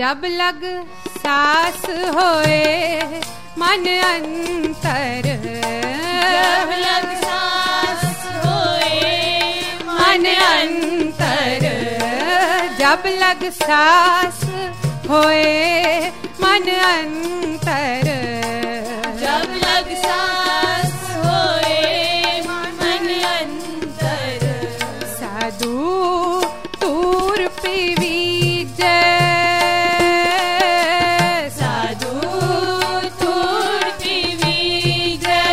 जब लग सास होए मन अंतर, जब लग सास होए मन अंतर, जब लग सास होए मन अंतर, जब लग सास होए मन अंतर, साधु तूर पीवी जय, साधु तूर पीवी जय,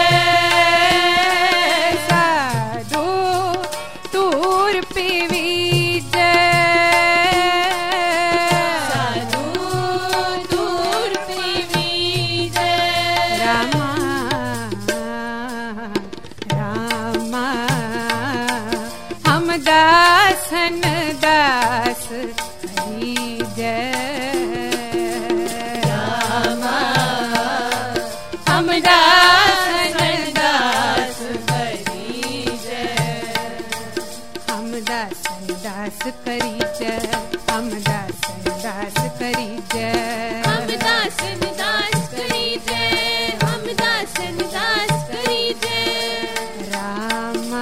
साधु तूर पीवी जय, साधु तूर पीवी जय, रामा रामा हम दासन दास करी जय, रामा हम दासन दास करी जय, हम दासन दास करी जय, हम दासन दास करी जय, हम दासन दास करी जय, हम दासन दास करी जय, रामा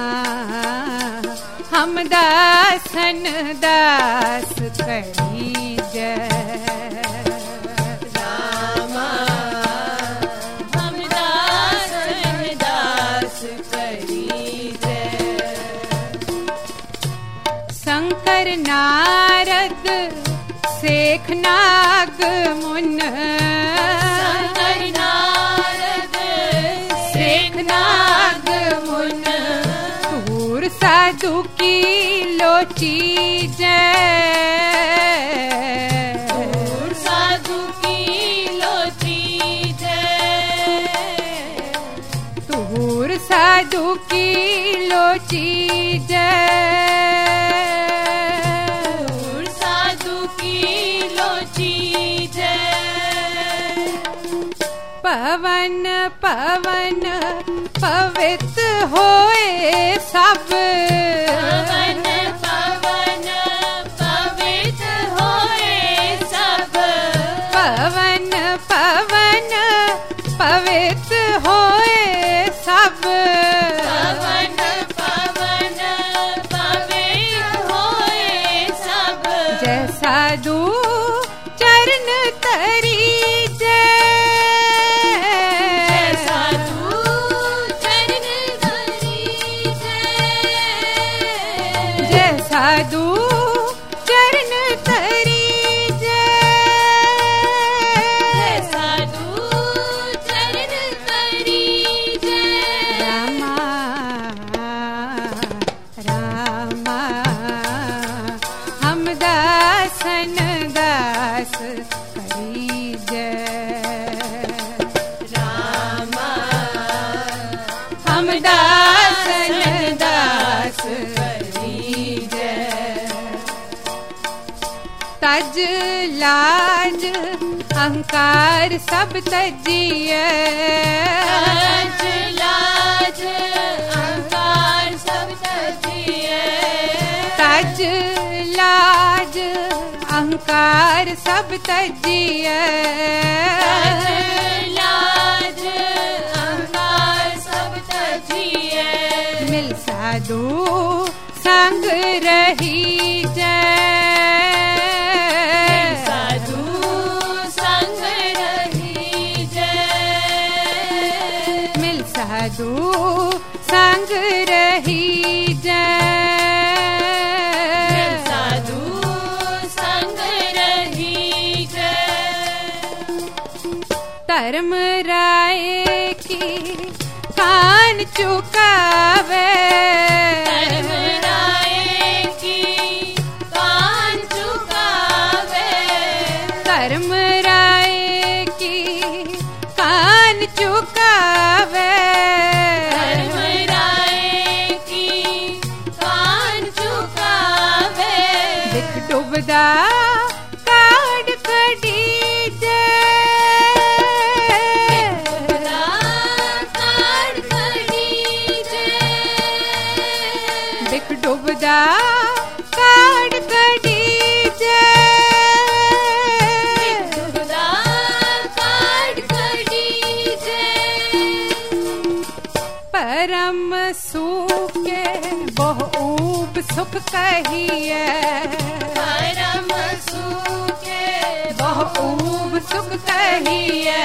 हम दासन दास करी जय, रामा हम दासन दास करी जय, शंकर नारद शेख नाग मुन, शंकर नारद शेख नाग मुन, तूर साधु की लोची जय, तूर साधु की लोची जय, तूर साधु की लोची जय, तूर साधु की लोची जय, पवन पवन पवित्र होए सब, पवन पवन पवित्र होए सब, पवन पवन पवित्र होए सब, पवन पवन पवित्र होए सब, जय साधु चरण तरी जय जय, साधु चरण धरी जय, जय साधु चरण तरी जय जय, साधु चरण धरी जय, रामा रामा हम दासन दास करी जय, रामा हम दासन दास करी जय, तज लाज अहंकार सब तजिए, तज लाज अहंकार सब तजिए, तज लाज अहंकार सब तजिए, तज लाज अहंकार सब तजिए, मिल साधु संग रही जय, साधु संग रही जय, मिल साधु संग रही जय, साधु संग रही जय, धर्म राय की कान चुकावे, धर्म राय की कान चुकावे, धर्म राय की कान चुकावे, धर्म राय की कान चुकावे, दिख डूबदा काढ़ कड़ी जय, काढ़ कड़ी जय, दिख डूबदा काढ़ कड़ी जय, परम सूखे बहु सुख कहिए, परम सूखे बहु सुख कहिए,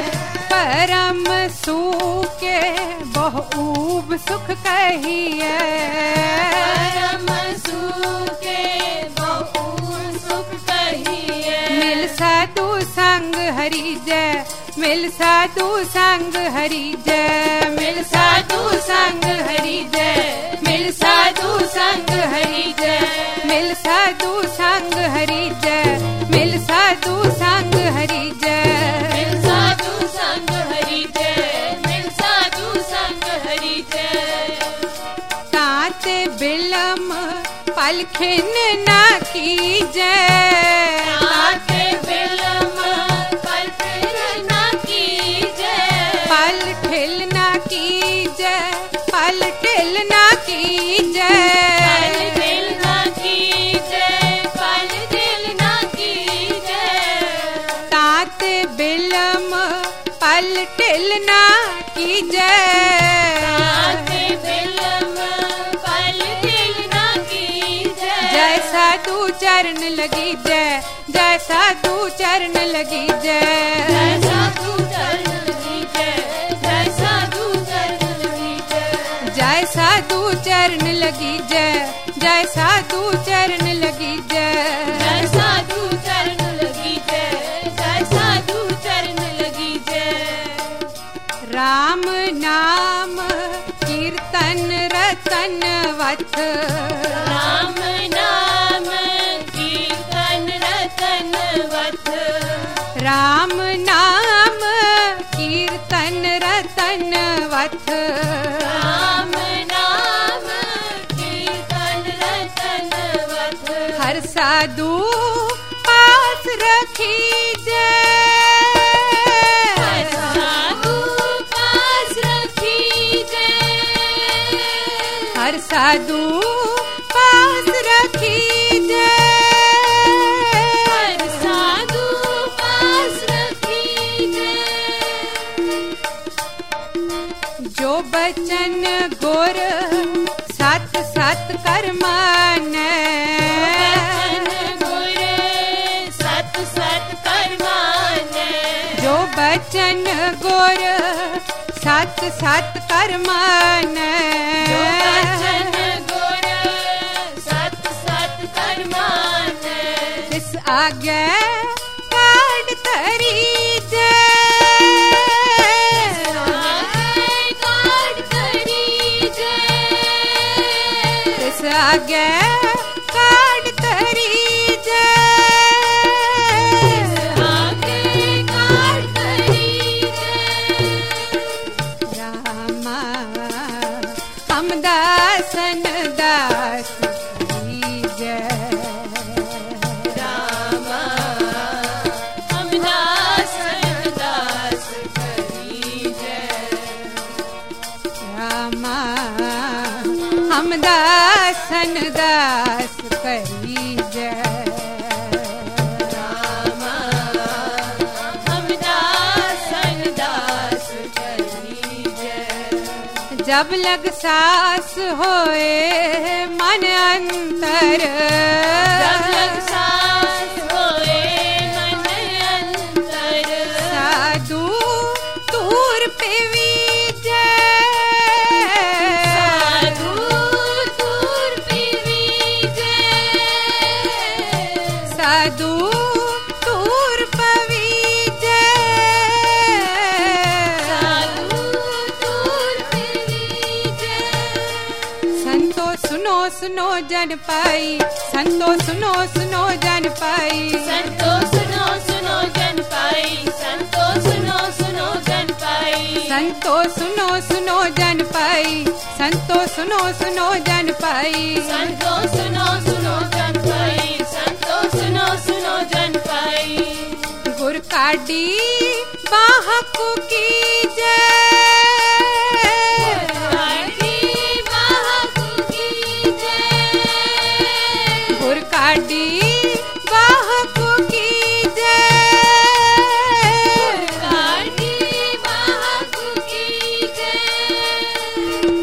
परम सूखे बहु सुख कहिए, परम सूखे बहु सुख कहिए। मिल साधु संग हरि जय, मिल साधु संग हरि जय, मिल साधु संग हरि जय, मिल साधु संग हरि जय, मिल साधु संग हरि जय, मिल साधु संग हरि जय, मिल साधु संग हरि जय, मिल साधु संग हरि जय। ताते बिलम पलखिन न कीजय, ताते बिलम पलखिन न कीजय, पलखिल न कीजय, पलखिल न कीजय, पलखिल न कीजय, पलखिल न कीजय। ताते बिलम पलखिल न कीजय, ताते बिलम पलखिल न कीजय। जय साधु चरण लगी जय, जय साधु चरण लगी जय, जय साधु चरण लगी जय, जय साधु चरण लगी जय, जय साधु चरण लगी जय, जय साधु चरण लगी जय, जय साधु चरण लगी जय, जय साधु चरण लगी जय। राम नाम कीर्तन रतन वथ, राम नाम कीर्तन रतन वथ, राम नाम कीर्तन रतन वथ, राम नाम कीर्तन रतन वथ। हर साधु पास रखी जय, हर साधु पास रखी जय, हर साधु पास रखी जय, हर साधु पास रखी जय। जो बचन गुर सत सत कर मानै, बचन गुर सत सत कर मानै, जो बचन गुर सत सत कर मानै, जो बचन गुर सत सत कर मानै। तिस आगे काट तरी जय, काट करी जय, तिस आगे काट तरी जय, आगे काट करी जय। रामा हम दासन दास हरि जय, रामा हम दासन दास करी जय, रामा हम दासन दास करी जय, रामा हम दासन दास करी जय। जब लग सास होए मन अंतर, जब लग सास होए मन अंतर, साधु तूर पिवी जय, साधु दूर पीवी जय, साधु तूर पवी जय, साधु दूर पीवी जय। संतो सुनो सुनो जन पाई, संतो सुनो सुनो जन पाई, संतो सुनो सुनो जन पाई, संतो सुनो सुनो जन पाई, संतो सुनो सुनो जन पाई, संतो सुनो सुनो जन पाई, संतो सुनो सुनो जन पाई, संतो सुनो सुनो जन पाई। गुर काडी बाहकु की जय, काटी बाहु की जय, गुर काडी बाहकु की जय, काटी बाहु की जय।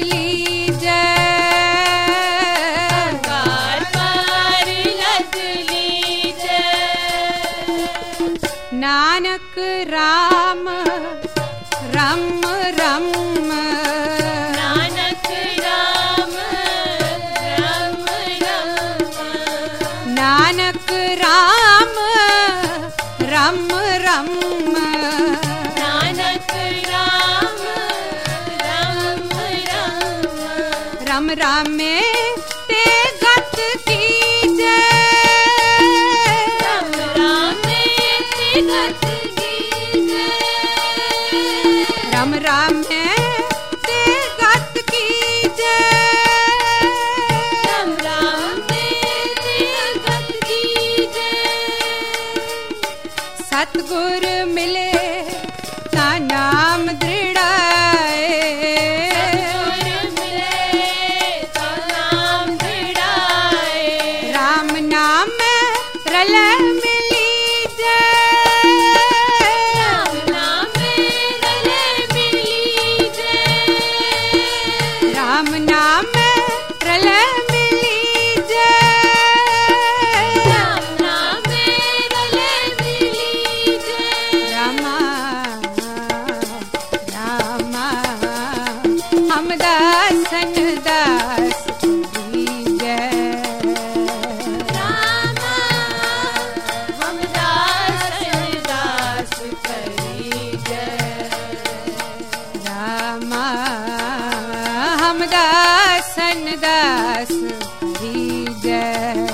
लीजै, अंगार पर लद लीजै। नानक राम रम रम, नानक राम रम रम, नानक राम रम रम, नानक राम रम रम, रम रामे ते गत कीजै, रम रामे ते गत कीजै, रम रामे ते गत कीजै, रम रामे ते गत कीजै। सतगुर मिले ता नाम दृढ़ाए, सतगुर मिले तो नाम दृढ़ाए, राम नाम रल मिलीजै, राम नाम रले मिलीजै, राम नाम रल मिलीजै, राम नाम रले मिलीजै। रामा रामा हम दासन दास कीजै, रामा हम दासन दास करीजै, रामा हम दासन दास कीजै,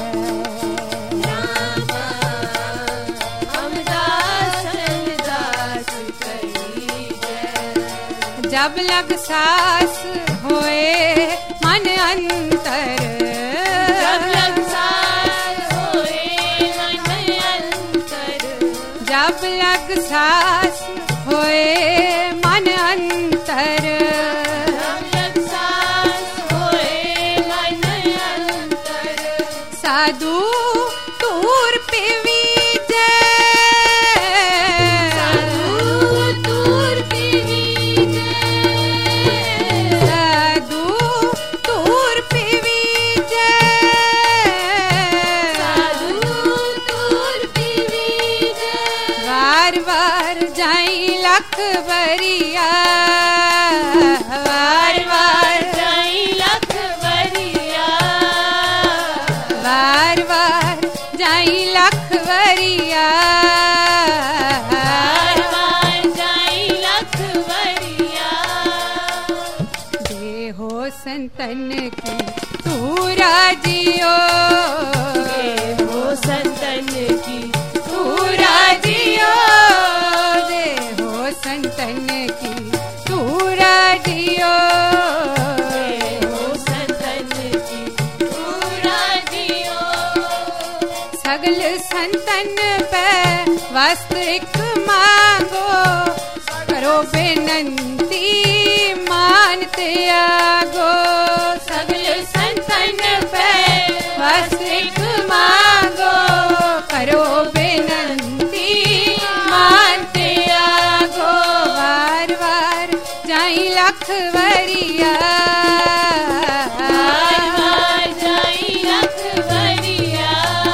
रामा हम दासन दास करीजै। जब लग सास होए मन अंतर, जब लग सास होए मन अंतर, जब लग सास होए मन अंतर, जब लग सास होए मन अंतर, साधु तूर पीवीजै, साधु दूर पीवीजै, साधु तूर पीवीजै, साधु दूर पीवीजै। वार वार जाई लख बरिया, वार वार जाई लख बरिया, वार वार जाई लख बरिया, बार बार जाई लख बरिया। देहो संतन की तू राजियो, देहो संतन की तू राजियो, देहो संतन की तू राजियो, देहो संतन की पूरा दियो। सगल संतन पे वस्त्र एक मांगो, करो बेनंती मानते आगो, सगल संतन पे वस्त्र एक मांगो, करो बेनंती मानते आगो, वार वार जाई लख वरिया, बार बार जाई लख बरिया।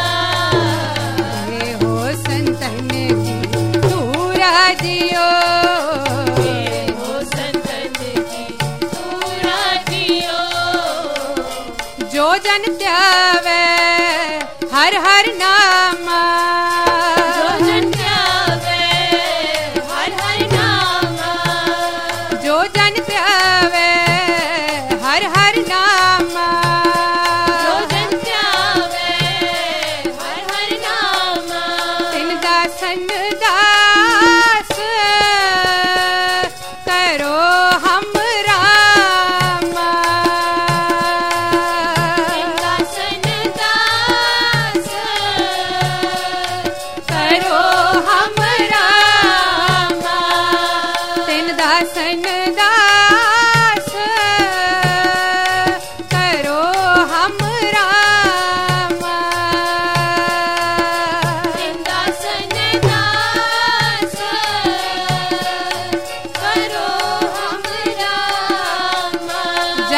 देहो संतन की तू राजियो, देहो संतन की पूरा दियो। जो जन त्यावे हर हर नामा, जो जन त्यावे हर हर नामा, जो जन त्यावे हर हर नामा, जो जन त्यावे हर हर नामा, तिन दासन दास करो हम रामा, दासन दास करो हम रामा, तिन दासन दास करो हम रामा, दासन दास करो हम रामा।